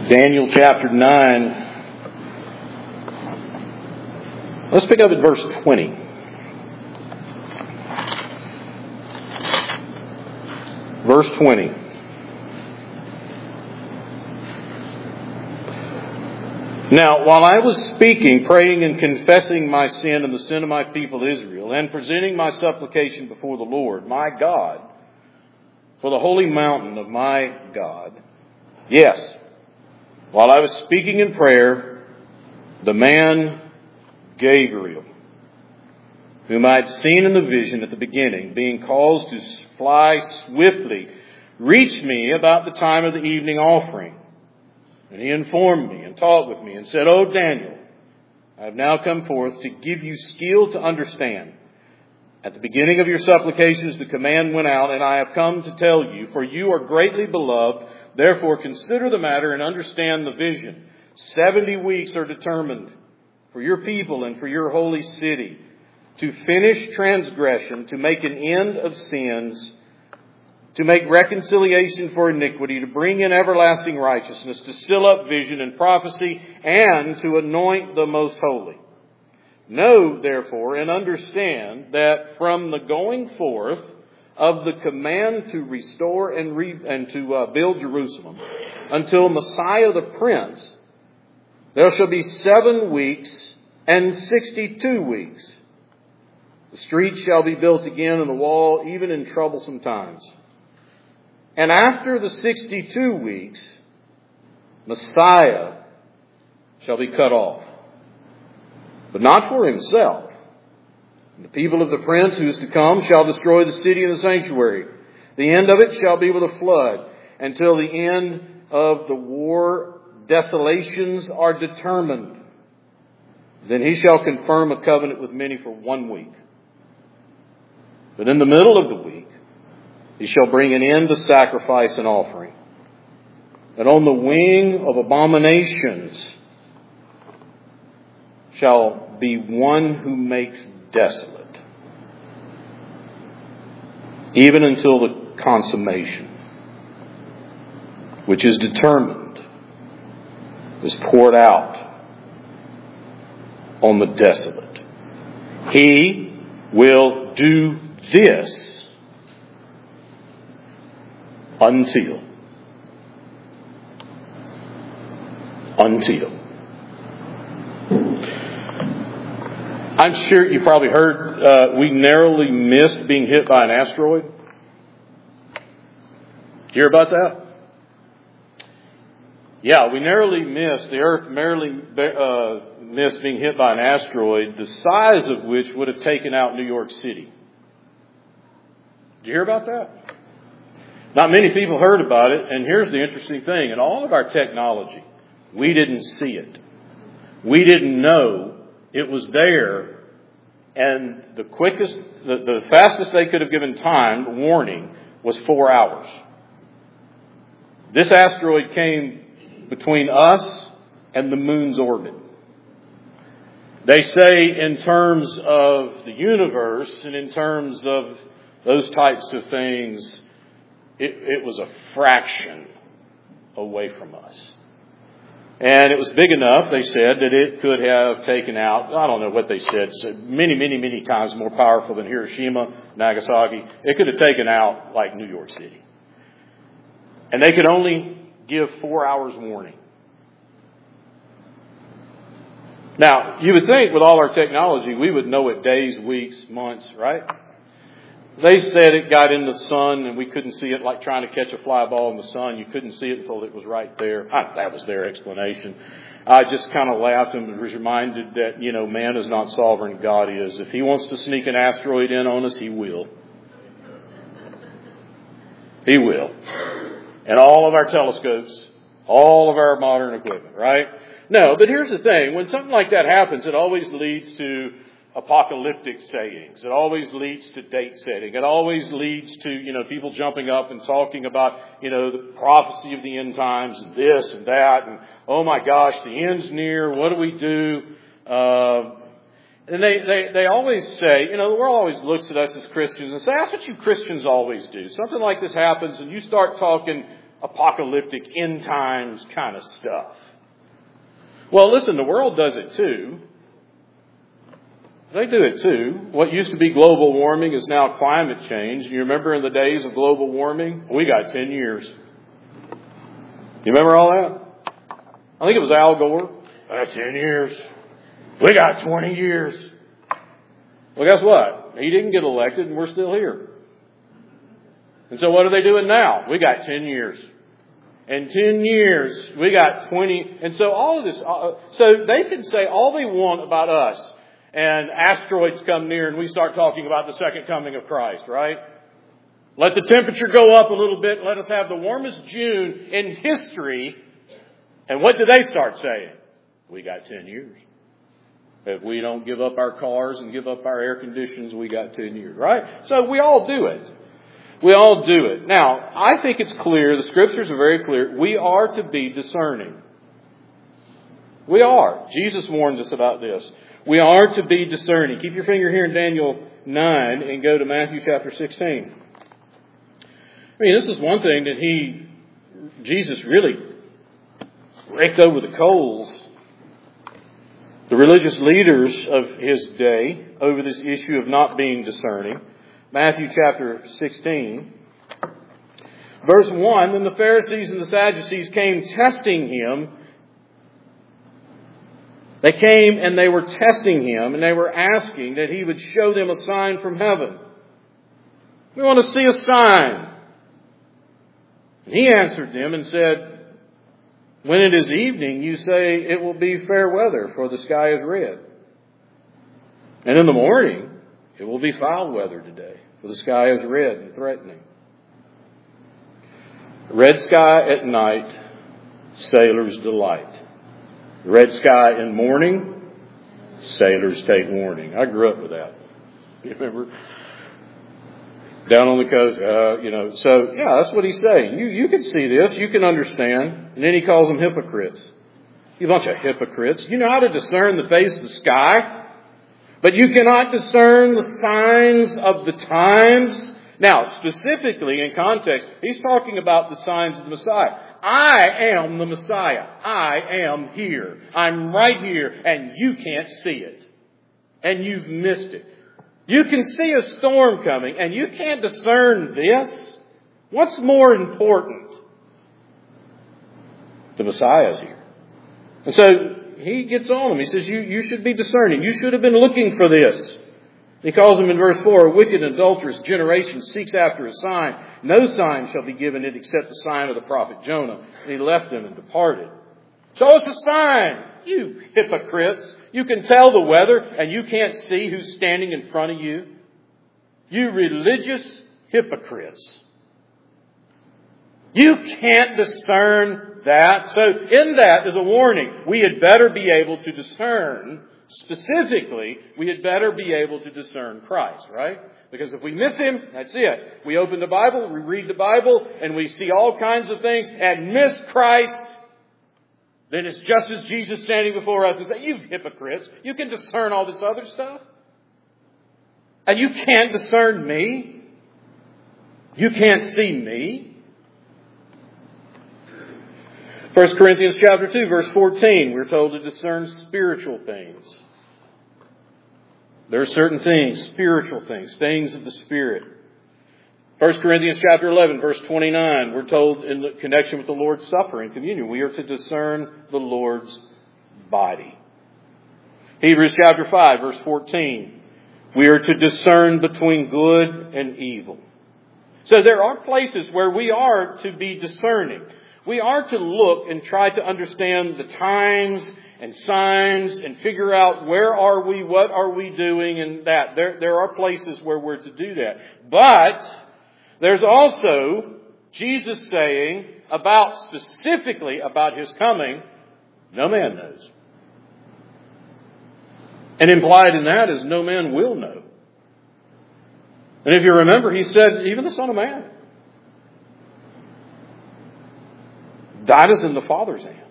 Daniel chapter 9. Let's pick up at verse 20. Verse 20. Now, while I was speaking, praying and confessing my sin and the sin of my people Israel, and presenting my supplication before the Lord, my God, for the holy mountain of my God, yes, while I was speaking in prayer, the man Gabriel, whom I had seen in the vision at the beginning, being caused to fly swiftly, reached me about the time of the evening offering. And he informed me and talked with me and said, O Daniel, I have now come forth to give you skill to understand. At the beginning of your supplications, the command went out, and I have come to tell you, for you are greatly beloved. Therefore, consider the matter and understand the vision. 70 weeks are determined for your people and for your holy city, to finish transgression, to make an end of sins, to make reconciliation for iniquity, to bring in everlasting righteousness, to seal up vision and prophecy, and to anoint the most holy. Know, therefore, and understand that from the going forth of the command to restore and to build Jerusalem until Messiah the Prince, there shall be 7 weeks and 62 weeks. The streets shall be built again and the wall even in troublesome times. And after the 62 weeks, Messiah shall be cut off, but not for himself. The people of the prince who is to come shall destroy the city and the sanctuary. The end of it shall be with a flood. Until the end of the war, desolations are determined. Then he shall confirm a covenant with many for 1 week. But in the middle of the week, he shall bring an end to sacrifice and offering. And on the wing of abominations shall be one who makes desolate, even until the consummation, which is determined, is poured out on the desolate. He will do this until. I'm sure you probably heard we narrowly missed being hit by an asteroid. Hear about that? Yeah, we narrowly missed, the Earth narrowly missed being hit by an asteroid, the size of which would have taken out New York City. Did you hear about that? Not many people heard about it, and here's the interesting thing. In all of our technology, we didn't see it. We didn't know it was there, and the fastest they could have given time, warning, was 4 hours. This asteroid came between us and the moon's orbit. They say in terms of the universe and in terms of those types of things, it was a fraction away from us. And it was big enough, they said, that it could have taken out, I don't know what they said, many times more powerful than Hiroshima, Nagasaki. It could have taken out like New York City. And they could only give 4 hours warning. Now, you would think with all our technology, we would know it days, weeks, months, right? They said it got in the sun and we couldn't see it, like trying to catch a fly ball in the sun. You couldn't see it until it was right there. That was their explanation. I just kind of laughed and was reminded that, man is not sovereign, God is. If he wants to sneak an asteroid in on us, he will. He will. And all of our telescopes, all of our modern equipment, right? No, but here's the thing. When something like that happens, it always leads to apocalyptic sayings. It always leads to date setting. It always leads to, people jumping up and talking about, the prophecy of the end times and this and that. And, oh my gosh, the end's near. What do we do? And they always say, the world always looks at us as Christians and say, that's what you Christians always do. Something like this happens and you start talking apocalyptic end times kind of stuff. Well, listen, the world does it too. They do it too. What used to be global warming is now climate change. You remember in the days of global warming? We got 10 years. You remember all that? I think it was Al Gore. 10 years. We got 20 years. Well, guess what? He didn't get elected and we're still here. And so what are they doing now? We got 10 years. In 10 years, we got 20. And so all of this, so they can say all they want about us. And asteroids come near and we start talking about the second coming of Christ, right? Let the temperature go up a little bit. Let us have the warmest June in history. And what do they start saying? We got 10 years. If we don't give up our cars and give up our air conditions, we got 10 years, right? So we all do it. We all do it. Now, I think it's clear, the Scriptures are very clear, we are to be discerning. We are. Jesus warned us about this. We are to be discerning. Keep your finger here in Daniel 9 and go to Matthew chapter 16. I mean, this is one thing that Jesus really raked over the coals. The religious leaders of his day over this issue of not being discerning. Matthew chapter 16. Verse 1, Then the Pharisees and the Sadducees came testing him. They came and they were testing him and they were asking that he would show them a sign from heaven. We want to see a sign. And he answered them and said, When it is evening, you say it will be fair weather, for the sky is red. And in the morning, it will be foul weather today, for the sky is red and threatening. Red sky at night, sailors' delight. Red sky in morning, sailors take warning. I grew up with that. You remember? Down on the coast, So, yeah, that's what he's saying. You can see this. You can understand. And then he calls them hypocrites. You bunch of hypocrites. You know how to discern the face of the sky, but you cannot discern the signs of the times. Now, specifically in context, he's talking about the signs of the Messiah. I am the Messiah. I am here. I'm right here, and you can't see it. And you've missed it. You can see a storm coming, and you can't discern this. What's more important? The Messiah's here. And so he gets on them. He says, you should be discerning. You should have been looking for this. He calls them in verse 4, A wicked and adulterous generation seeks after a sign. No sign shall be given it except the sign of the prophet Jonah. And he left them and departed. Show us a sign, you hypocrites. You can tell the weather and you can't see who's standing in front of you. You religious hypocrites. You can't discern that. So in that is a warning. We had better be able to discern. Specifically, we had better be able to discern Christ, right? Because if we miss Him, that's it. We open the Bible, we read the Bible, and we see all kinds of things and miss Christ. Then it's just as Jesus standing before us and say, you hypocrites, you can discern all this other stuff. And you can't discern me. You can't see me. 1 Corinthians chapter 2, verse 14, we're told to discern spiritual things. There are certain things, spiritual things, things of the Spirit. 1 Corinthians chapter 11, verse 29, we're told in connection with the Lord's Supper and communion, we are to discern the Lord's body. Hebrews chapter 5, verse 14, we are to discern between good and evil. So there are places where we are to be discerning. We are to look and try to understand the times and signs and figure out where are we, what are we doing, and that. There are places where we're to do that. But there's also Jesus saying specifically about His coming, no man knows. And implied in that is no man will know. And if you remember, He said, even the Son of Man that is in the Father's hands.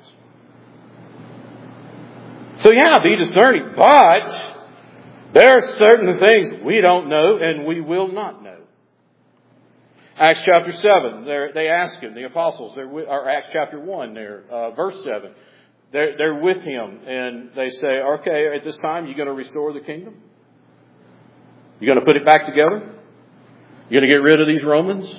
So yeah, be discerning. But there are certain things we don't know and we will not know. Acts chapter 7, they ask him, the apostles, or Acts chapter 1 there, verse 7. They're with him and they say, okay, at this time, you're going to restore the kingdom? You're going to put it back together? You're going to get rid of these Romans?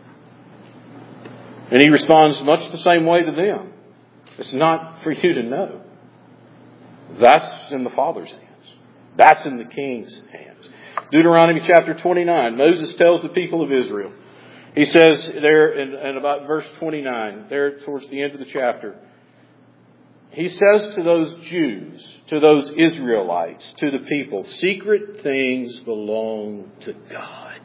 And he responds much the same way to them. It's not for you to know. That's in the Father's hands. That's in the King's hands. Deuteronomy chapter 29, Moses tells the people of Israel. He says there in about verse 29, there towards the end of the chapter, he says to those Jews, to those Israelites, to the people, secret things belong to God.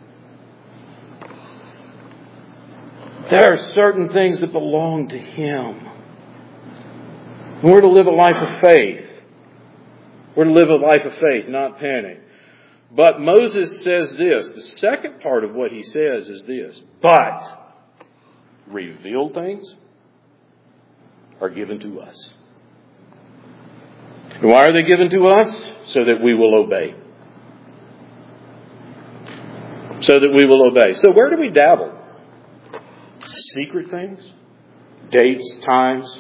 There are certain things that belong to Him. We're to live a life of faith. We're to live a life of faith, not panic. But Moses says this. The second part of what he says is this. But revealed things are given to us. And why are they given to us? So that we will obey. So that we will obey. So where do we dabble? Secret things? Dates, times?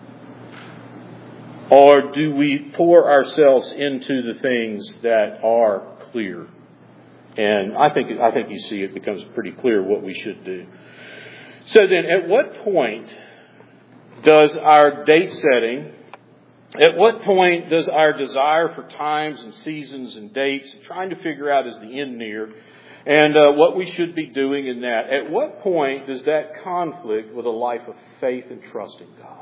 Or do we pour ourselves into the things that are clear? And I think you see it becomes pretty clear what we should do. So then, at what point does our date setting, at what point does our desire for times and seasons and dates, trying to figure out is the end near, and what we should be doing in that, at what point does that conflict with a life of faith and trust in God?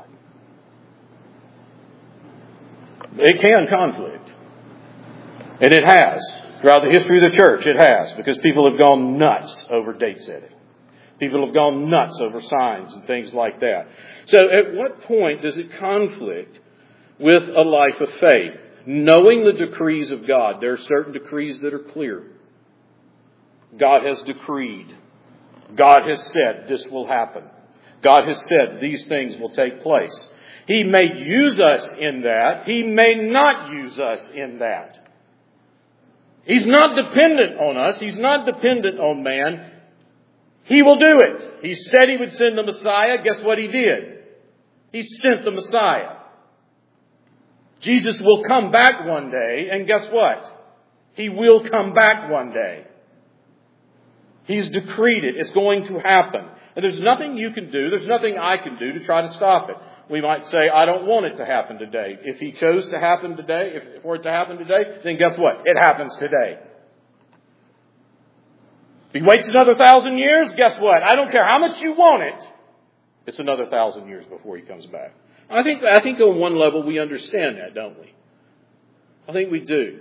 It can conflict. And it has. Throughout the history of the church, it has. Because people have gone nuts over date setting. People have gone nuts over signs and things like that. So at what point does it conflict with a life of faith? Knowing the decrees of God. There are certain decrees that are clear. God has decreed. God has said this will happen. God has said these things will take place. He may use us in that. He may not use us in that. He's not dependent on us. He's not dependent on man. He will do it. He said He would send the Messiah. Guess what He did? He sent the Messiah. Jesus will come back one day. And guess what? He will come back one day. He's decreed it. It's going to happen. And there's nothing you can do. There's nothing I can do to try to stop it. We might say, I don't want it to happen today. If He chose to happen today, if for it to happen today, then guess what? It happens today. If He waits another 1,000 years, guess what? I don't care how much you want it. It's another 1,000 years before He comes back. I think on one level we understand that, don't we? I think we do.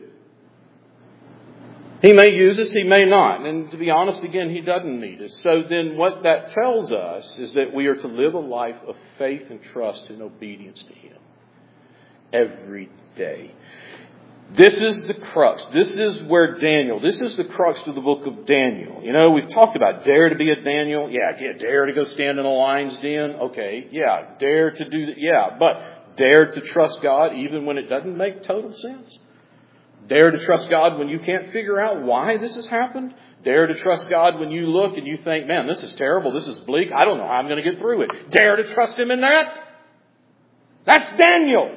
He may use us, He may not. And to be honest, again, He doesn't need us. So then what that tells us is that we are to live a life of faith and trust and obedience to Him every day. This is the crux. This is the crux of the book of Daniel. You know, we've talked about dare to be a Daniel. Yeah, dare to go stand in a lion's den. Okay, yeah, dare to do that. Yeah, but dare to trust God even when it doesn't make total sense. Dare to trust God when you can't figure out why this has happened. Dare to trust God when you look and you think, man, this is terrible. This is bleak. I don't know how I'm going to get through it. Dare to trust Him in that. That's Daniel.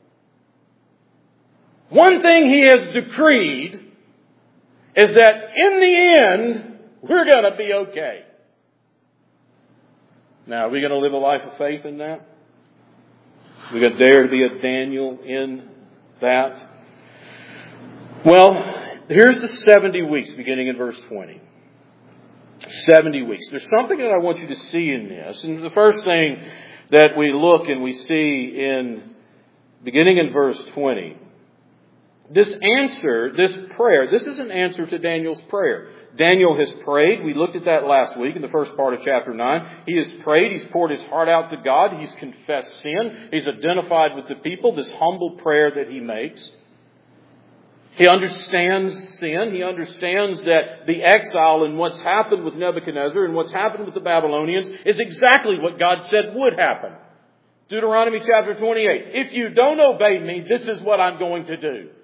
One thing he has decreed is that in the end, we're going to be okay. Now, are we going to live a life of faith in that? We're going to dare to be a Daniel in that? Well, here's the 70 weeks beginning in verse 20. 70 weeks. There's something that I want you to see in this. And the first thing that we look and we see in beginning in verse 20, this answer, this prayer, this is an answer to Daniel's prayer. Daniel has prayed. We looked at that last week in the first part of chapter 9. He has prayed. He's poured his heart out to God. He's confessed sin. He's identified with the people, this humble prayer that he makes. He understands sin. He understands that the exile and what's happened with Nebuchadnezzar and what's happened with the Babylonians is exactly what God said would happen. Deuteronomy chapter 28. If you don't obey me, this is what I'm going to do.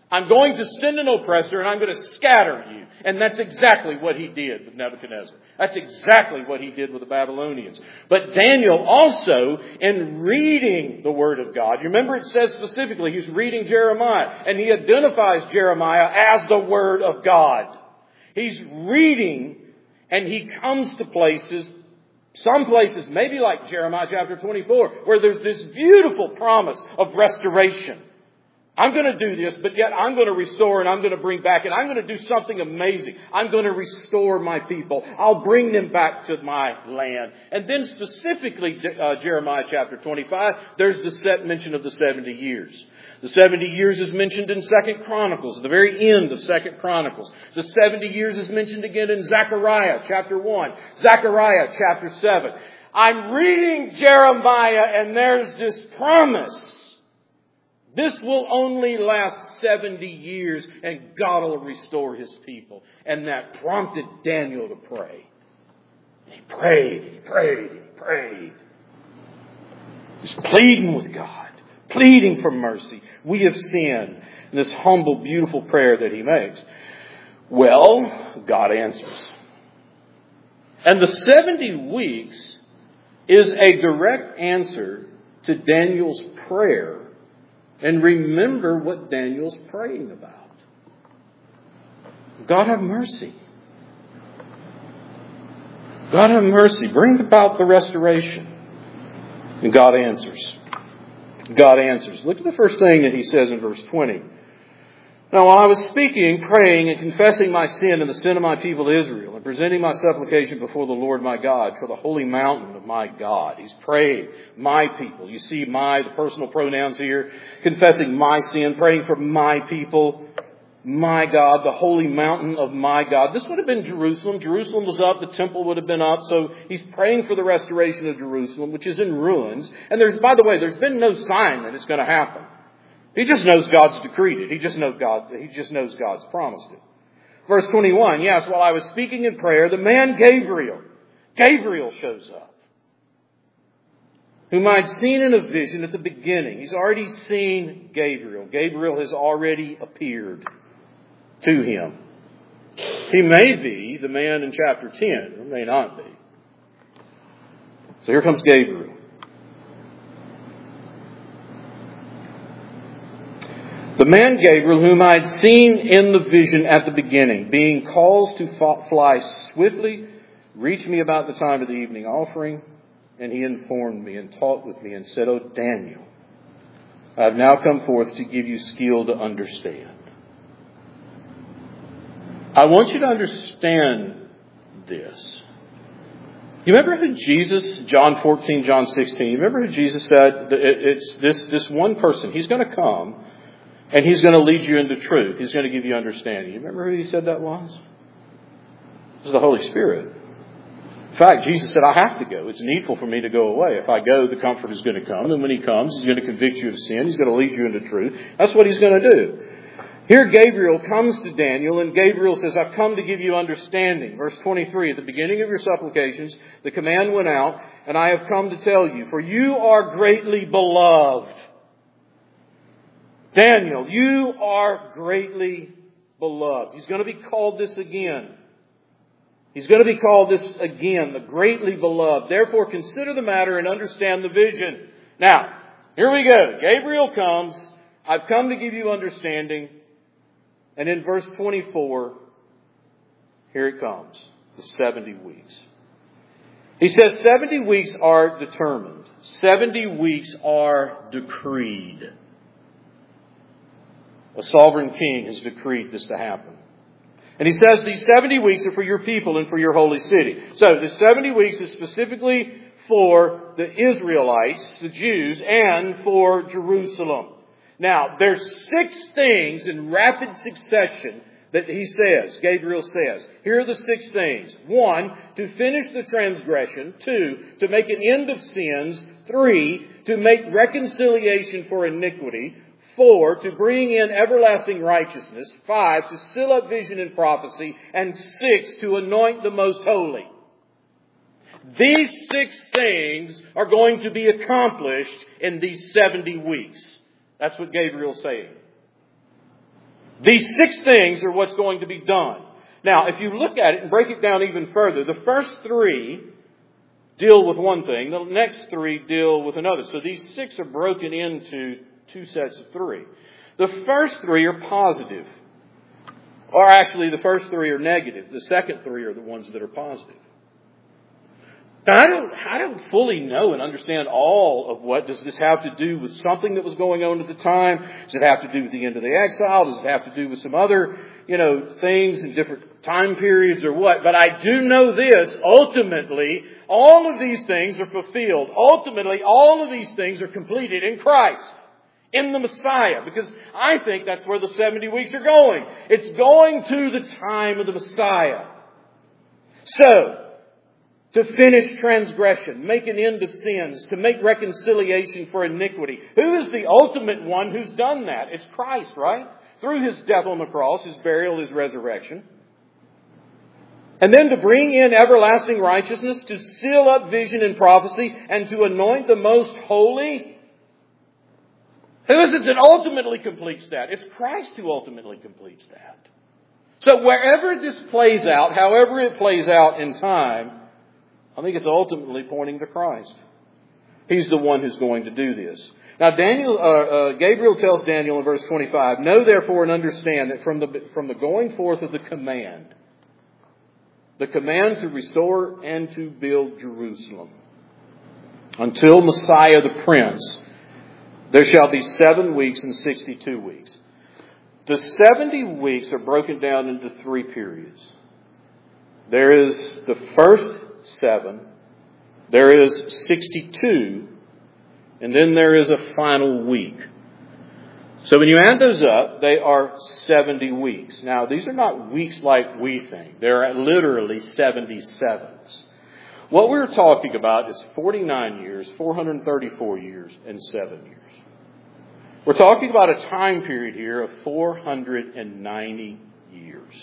I'm going to send an oppressor and I'm going to scatter you. And that's exactly what he did with Nebuchadnezzar. That's exactly what he did with the Babylonians. But Daniel also, in reading the Word of God, you remember it says specifically he's reading Jeremiah, and he identifies Jeremiah as the Word of God. He's reading, and he comes to places, some places, maybe like Jeremiah chapter 24, where there's this beautiful promise of restoration. I'm going to do this, but yet I'm going to restore and I'm going to bring back, and I'm going to do something amazing. I'm going to restore my people. I'll bring them back to my land. And then specifically, Jeremiah chapter 25, there's the mention of the 70 years. The 70 years is mentioned in 2 Chronicles, at the very end of 2 Chronicles. The 70 years is mentioned again in Zechariah chapter 1, Zechariah chapter 7. I'm reading Jeremiah and there's this promise. This will only last 70 years and God will restore His people. And that prompted Daniel to pray. He prayed, he prayed, he prayed. He's pleading with God, pleading for mercy. We have sinned. And this humble, beautiful prayer that he makes. Well, God answers. And the 70 weeks is a direct answer to Daniel's prayer. And remember what Daniel's praying about. God have mercy. God have mercy. Bring about the restoration. And God answers. God answers. Look at the first thing that he says in verse 20. Now, while I was speaking, praying, and confessing my sin and the sin of my people Israel, and presenting my supplication before the Lord my God for the holy mountain of my God. He's praying, my people. You see the personal pronouns here. Confessing my sin, praying for my people, my God, the holy mountain of my God. This would have been Jerusalem. Jerusalem was up. The temple would have been up. So he's praying for the restoration of Jerusalem, which is in ruins. And by the way, there's been no sign that it's going to happen. He just knows God's decreed it. He just knows God's promised it. Verse 21, yes, while I was speaking in prayer, the man Gabriel shows up, whom I'd seen in a vision at the beginning. He's already seen Gabriel. Gabriel has already appeared to him. He may be the man in chapter 10, or may not be. So here comes Gabriel. The man Gabriel, whom I had seen in the vision at the beginning, being caused to fly swiftly, reached me about the time of the evening offering, and he informed me and talked with me and said, O Daniel, I have now come forth to give you skill to understand. I want you to understand this. You remember who Jesus, John 14, John 16, you remember who Jesus said, it's this one person, he's going to come, and he's going to lead you into truth. He's going to give you understanding. You remember who he said that was? It was the Holy Spirit. In fact, Jesus said, I have to go. It's needful for me to go away. If I go, the Comforter is going to come. And when He comes, He's going to convict you of sin. He's going to lead you into truth. That's what He's going to do. Here Gabriel comes to Daniel, and Gabriel says, I've come to give you understanding. Verse 23, at the beginning of your supplications, the command went out, and I have come to tell you, for you are greatly beloved. Daniel, you are greatly beloved. He's going to be called this again. He's going to be called this again, the greatly beloved. Therefore, consider the matter and understand the vision. Now, here we go. Gabriel comes. I've come to give you understanding. And in verse 24, here it comes. The 70 weeks. He says 70 weeks are determined. 70 weeks are decreed. A sovereign king has decreed this to happen. And he says these 70 weeks are for your people and for your holy city. So the 70 weeks is specifically for the Israelites, the Jews, and for Jerusalem. Now, there's 6 things in rapid succession that he says, Gabriel says. Here are the 6 things. 1, to finish the transgression. 2, to make an end of sins. 3, to make reconciliation for iniquity. 4, to bring in everlasting righteousness. 5, to seal up vision and prophecy. And 6, to anoint the most holy. These 6 things are going to be accomplished in these 70 weeks. That's what Gabriel's saying. These 6 things are what's going to be done. Now, if you look at it and break it down even further, the first 3 deal with one thing. The next 3 deal with another. So these 6 are broken into 2 sets of 3. The first 3 are positive. Or actually, the first 3 are negative. The second 3 are the ones that are positive. Now, I don't fully know and understand all of what. Does this have to do with something that was going on at the time? Does it have to do with the end of the exile? Does it have to do with some other, things in different time periods or what? But I do know this. Ultimately, all of these things are fulfilled. Ultimately, all of these things are completed in Christ. In the Messiah. Because I think that's where the 70 weeks are going. It's going to the time of the Messiah. So, to finish transgression, make an end of sins, to make reconciliation for iniquity. Who is the ultimate one who's done that? It's Christ, right? Through His death on the cross, His burial, His resurrection. And then to bring in everlasting righteousness, to seal up vision and prophecy, and to anoint the most holy. Who is it that ultimately completes that? It's Christ who ultimately completes that. So wherever this plays out, however it plays out in time, I think it's ultimately pointing to Christ. He's the one who's going to do this. Now, Gabriel tells Daniel in verse 25, "Know therefore and understand that from the going forth of the command to restore and to build Jerusalem, until Messiah the Prince, there shall be 7 weeks and 62 weeks." The 70 weeks are broken down into 3 periods. There is the first 7, there is 62, and then there is a final week. So when you add those up, they are 70 weeks. Now, these are not weeks like we think. They're literally 77s. What we're talking about is 49 years, 434 years, and 7 years. We're talking about a time period here of 490 years.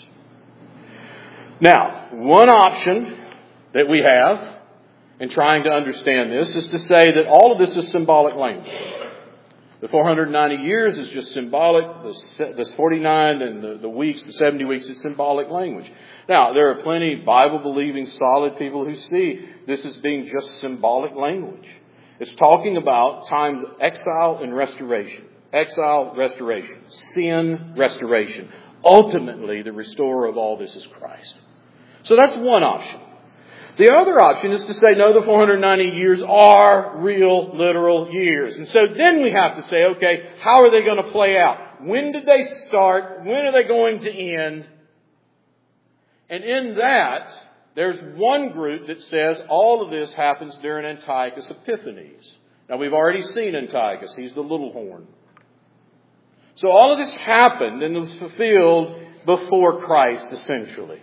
Now, one option that we have in trying to understand this is to say that all of this is symbolic language. The 490 years is just symbolic. The 49 and the weeks, the 70 weeks, is symbolic language. Now, there are plenty of Bible-believing, solid people who see this as being just symbolic language. It's talking about times of exile and restoration. Exile, restoration. Sin, restoration. Ultimately, the restorer of all this is Christ. So that's one option. The other option is to say, no, the 490 years are real, literal years. And so then we have to say, okay, how are they going to play out? When did they start? When are they going to end? And in that, there's one group that says all of this happens during Antiochus Epiphanes. Now, we've already seen Antiochus. He's the little horn. So all of this happened and was fulfilled before Christ, essentially.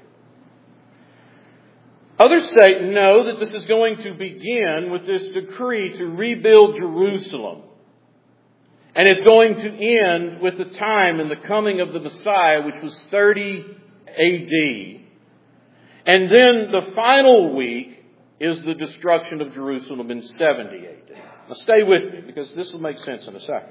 Others say, no, that this is going to begin with this decree to rebuild Jerusalem. And it's going to end with the time and the coming of the Messiah, which was 30 AD. And then the final week is the destruction of Jerusalem in 70 AD. Now stay with me, because this will make sense in a second.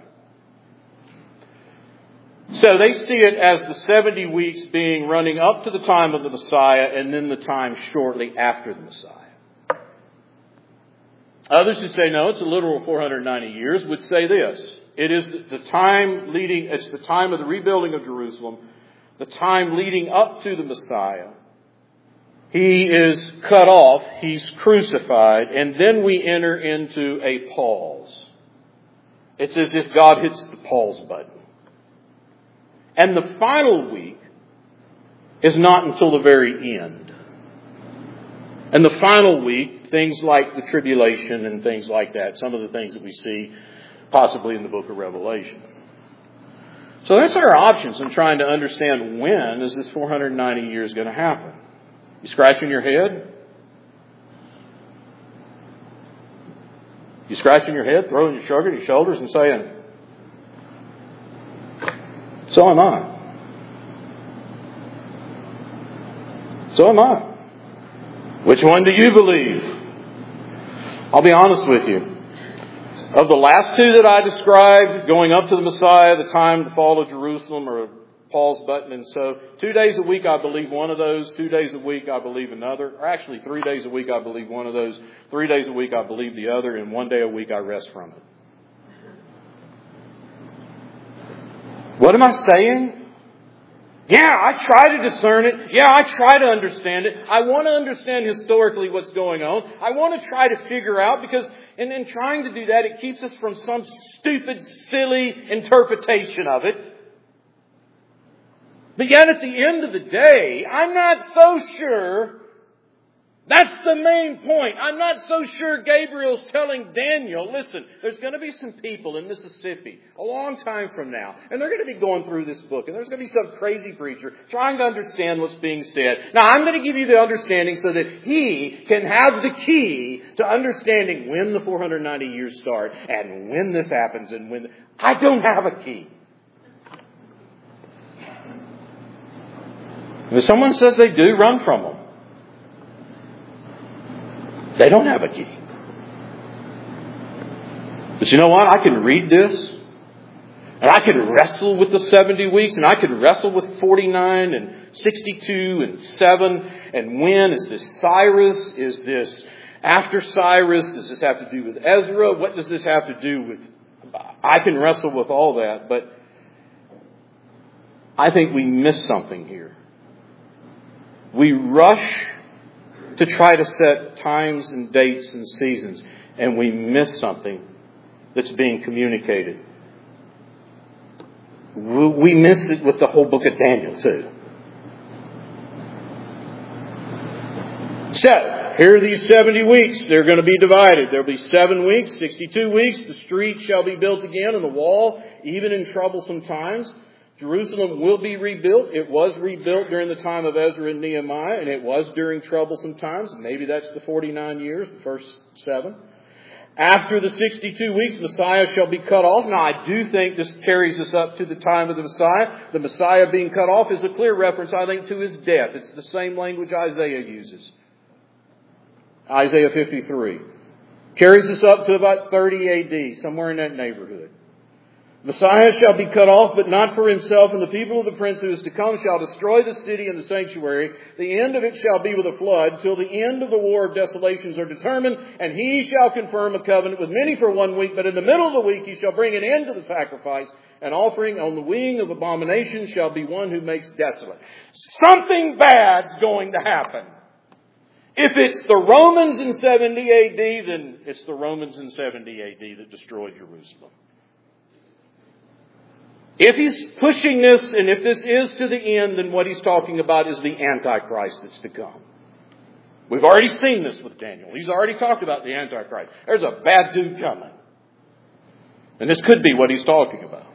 So they see it as the 70 weeks being running up to the time of the Messiah and then the time shortly after the Messiah. Others who say no, it's a literal 490 years would say this. It is the time leading, it's the time of the rebuilding of Jerusalem, the time leading up to the Messiah. He is cut off, He's crucified, and then we enter into a pause. It's as if God hits the pause button. And the final week is not until the very end. And the final week, things like the tribulation and things like that, some of the things that we see possibly in the book of Revelation. So that's our options in trying to understand when is this 490 years going to happen. You scratching your head? You scratching your head, throwing your shoulders and saying, so am I. So am I. Which one do you believe? I'll be honest with you. Of the last two that I described, going up to the Messiah, the time of the fall of Jerusalem, are pause button. And so 2 days a week I believe one of those. 2 days a week I believe another. Or actually 3 days a week I believe one of those. 3 days a week I believe the other. And 1 day a week I rest from it. What am I saying? Yeah, I try to discern it. Yeah, I try to understand it. I want to understand historically what's going on. I want to try to figure out because in trying to do that, it keeps us from some stupid, silly interpretation of it. But yet at the end of the day, I'm not so sure. That's the main point. I'm not so sure Gabriel's telling Daniel, listen, there's going to be some people in Mississippi a long time from now, and they're going to be going through this book, and there's going to be some crazy preacher trying to understand what's being said. Now, I'm going to give you the understanding so that he can have the key to understanding when the 490 years start, and when this happens, and when... I don't have a key. If someone says they do, run from them. They don't have a key. But you know what? I can read this. And I can wrestle with the 70 weeks. And I can wrestle with 49 and 62 and 7. And when? Is this Cyrus? Is this after Cyrus? Does this have to do with Ezra? What does this have to do with... I can wrestle with all that. But I think we miss something here. We rush to try to set times and dates and seasons, and we miss something that's being communicated. We miss it with the whole book of Daniel too. So, here are these 70 weeks. They're going to be divided. There'll be 7 weeks, 62 weeks. The street shall be built again, and the wall, even in troublesome times. Jerusalem will be rebuilt. It was rebuilt during the time of Ezra and Nehemiah, and it was during troublesome times. Maybe that's the 49 years, the first 7. After the 62 weeks, Messiah shall be cut off. Now, I do think this carries us up to the time of the Messiah. The Messiah being cut off is a clear reference, I think, to his death. It's the same language Isaiah uses. Isaiah 53. Carries us up to about 30 A.D., somewhere in that neighborhood. Messiah shall be cut off, but not for himself, and the people of the prince who is to come shall destroy the city and the sanctuary. The end of it shall be with a flood, till the end of the war of desolations are determined, and he shall confirm a covenant with many for 1 week, but in the middle of the week he shall bring an end to the sacrifice, and offering on the wing of abomination shall be one who makes desolate. Something bad's going to happen. If it's the Romans in 70 A.D., then it's the Romans in 70 A.D. that destroyed Jerusalem. If he's pushing this, and if this is to the end, then what he's talking about is the Antichrist that's to come. We've already seen this with Daniel. He's already talked about the Antichrist. There's a bad dude coming. And this could be what he's talking about.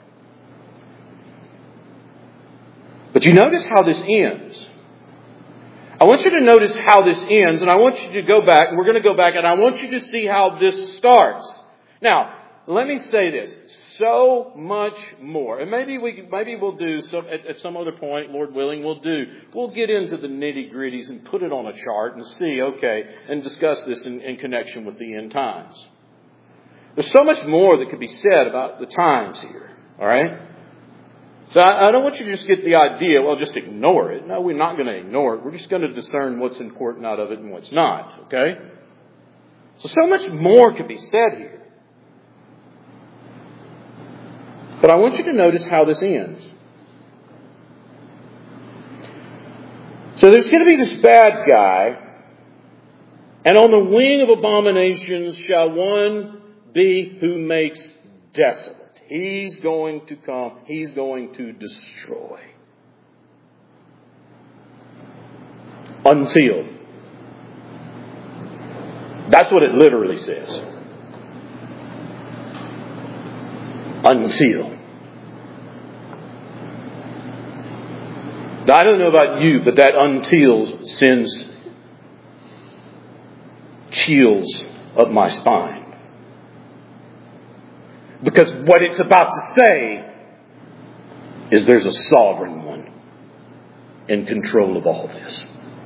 But you notice how this ends. I want you to notice how this ends, and I want you to go back, and we're going to go back, and I want you to see how this starts. Now, let me say this. So much more. And maybe we'll do some, at some other point, Lord willing, we'll get into the nitty-gritties and put it on a chart and see, and discuss this in connection with the end times. There's so much more that could be said about the times here. All right? So I don't want you to just get the idea, well, just ignore it. No, we're not going to ignore it. We're just going to discern what's important out of it and what's not. Okay? So much more could be said here. But I want you to notice how this ends. So there's going to be this bad guy, and on the wing of abominations shall one be who makes desolate. He's going to come. He's going to destroy. Until. That's what it literally says. Until. Now, I don't know about you, but that until sends chills up my spine. Because what it's about to say is there's a sovereign one in control of all this.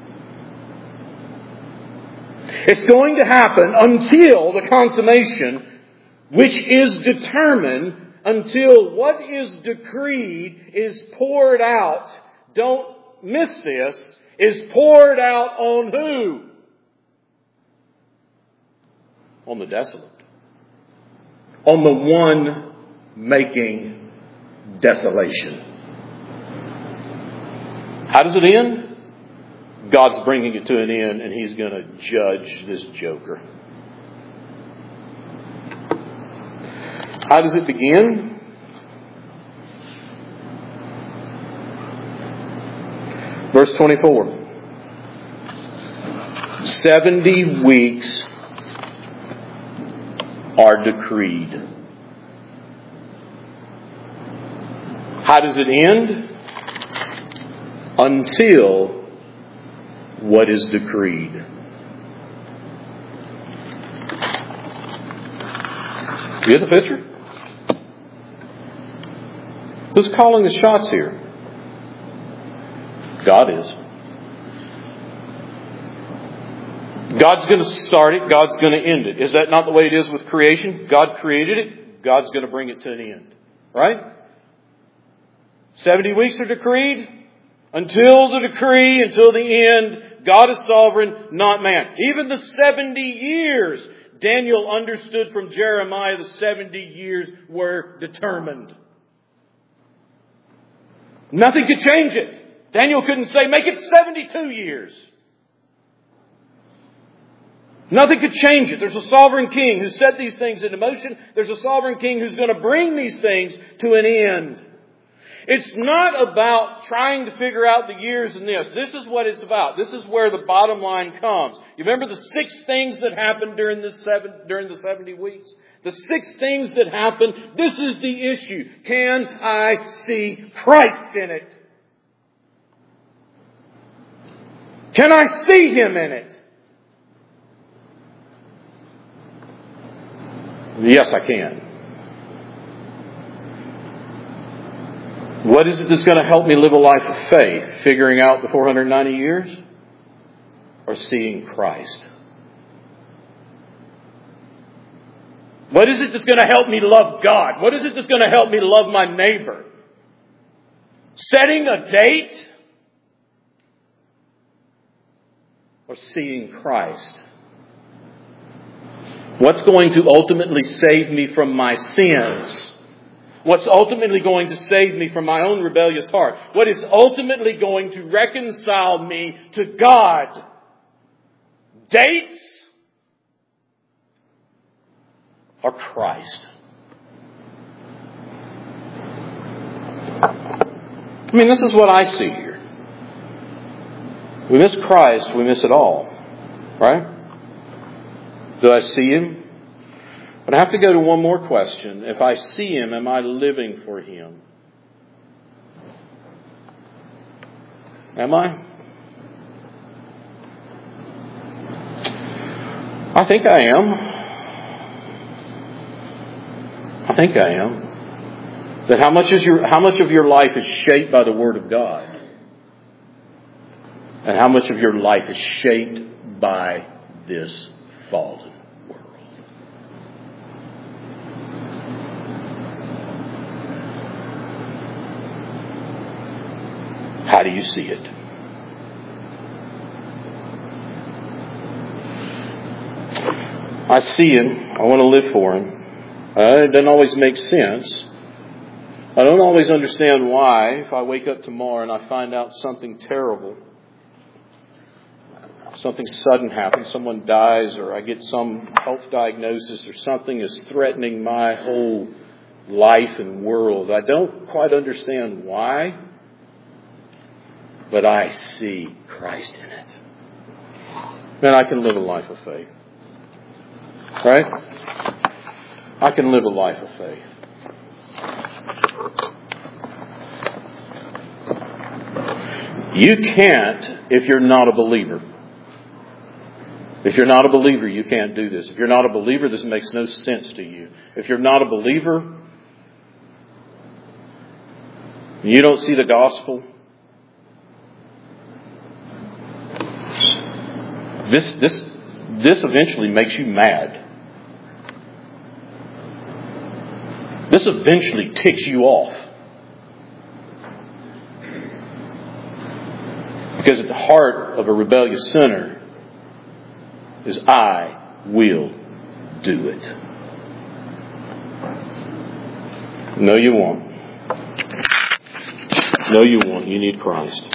It's going to happen until the consummation, which is determined until what is decreed is poured out. Don't miss this. Is poured out on who? On the desolate. On the one making desolation. How does it end? God's bringing it to an end, and He's going to judge this joker. How does it begin? Verse 24. 70 weeks are decreed. How does it end? Until what is decreed. You get the picture? Who's calling the shots here? God is. God's going to start it. God's going to end it. Is that not the way it is with creation? God created it. God's going to bring it to an end. Right? 70 weeks are decreed. Until the decree, until the end, God is sovereign, not man. Even the 70 years, Daniel understood from Jeremiah, the 70 years were determined. Nothing could change it. Daniel couldn't say, make it 72 years. Nothing could change it. There's a sovereign king who set these things into motion. There's a sovereign king who's going to bring these things to an end. It's not about trying to figure out the years in this. This is what it's about. This is where the bottom line comes. You remember the 6 things that happened during the 70 weeks? The 6 things that happened. This is the issue. Can I see Christ in it? Can I see Him in it? Yes, I can. What is it that's going to help me live a life of faith? Figuring out the 490 years? Or seeing Christ? What is it that's going to help me love God? What is it that's going to help me love my neighbor? Setting a date? Or seeing Christ? What's going to ultimately save me from my sins? What's ultimately going to save me from my own rebellious heart? What is ultimately going to reconcile me to God? Dates or Christ? I mean, this is what I see here. We miss Christ, we miss it all. Right? Do I see Him? But I have to go to one more question. If I see Him, am I living for Him? Am I? I think I am. I think I am. That how much of your life is shaped by the Word of God? And how much of your life is shaped by this fallen world? How do you see it? I see Him. I want to live for Him. It doesn't always make sense. I don't always understand why. If I wake up tomorrow and I find out something terrible, something sudden happens, someone dies, or I get some health diagnosis, or something is threatening my whole life and world. I don't quite understand why, but I see Christ in it. Then I can live a life of faith. Right? I can live a life of faith. You can't if you're not a believer. If you're not a believer, you can't do this. If you're not a believer, this makes no sense to you. If you're not a believer, you don't see the gospel. This eventually makes you mad. This eventually ticks you off. Because at the heart of a rebellious sinner is, I will do it. No, you won't. No, you won't. You need Christ.